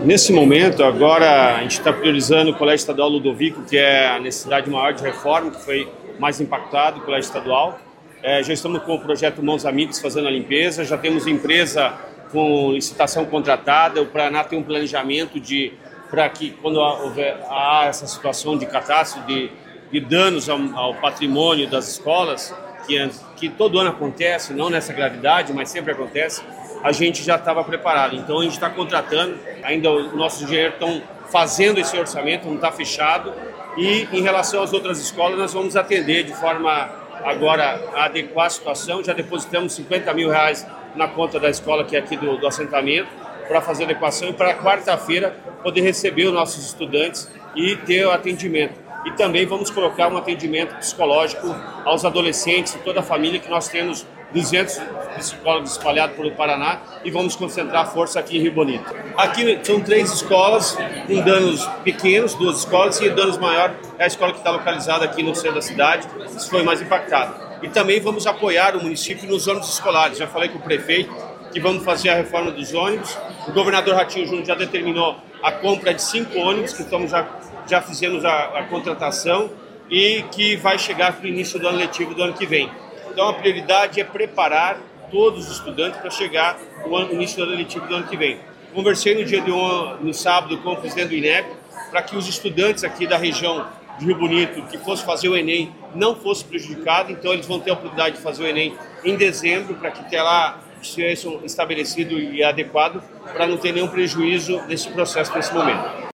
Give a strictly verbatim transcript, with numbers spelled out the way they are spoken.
Nesse momento, agora a gente está priorizando o Colégio Estadual Ludovico, que é a necessidade maior de reforma, que foi mais impactado, o Colégio Estadual. É, já estamos com o projeto Mãos Amigas fazendo a limpeza, já temos empresa com licitação contratada, o Paraná tem um planejamento de para que quando houver há essa situação de catástrofe, de, de danos ao, ao patrimônio das escolas, que, que todo ano acontece, não nessa gravidade, mas sempre acontece, a gente já estava preparado. Então a gente está contratando, ainda os nossos engenheiros estão fazendo esse orçamento, não está fechado, e em relação às outras escolas nós vamos atender de forma agora a adequar a situação. Já depositamos cinquenta mil reais na conta da escola que é aqui do, do assentamento para fazer adequação e para quarta-feira poder receber os nossos estudantes e ter o atendimento. E também vamos colocar um atendimento psicológico aos adolescentes e toda a família, que nós temos duzentos psicólogos espalhados pelo Paraná e vamos concentrar a força aqui em Rio Bonito. Aqui são três escolas com danos pequenos, duas escolas, e danos maiores é a escola que está localizada aqui no centro da cidade, que foi mais impactada. E também vamos apoiar o município nos ônibus escolares. Já falei com o prefeito que vamos fazer a reforma dos ônibus. O governador Ratinho Júnior já determinou a compra de cinco ônibus, que estamos já, já fizemos a, a contratação e que vai chegar para o início do ano letivo do ano que vem. Então a prioridade é preparar todos os estudantes para chegar no início do ano letivo do ano que vem. Conversei no dia de ontem, no sábado, com o presidente do I N E P, para que os estudantes aqui da região de Rio Bonito que fossem fazer o Enem não fosse prejudicado, então eles vão ter a oportunidade de fazer o Enem em dezembro, para que até lá seja estabelecido e adequado, para não ter nenhum prejuízo nesse processo nesse momento.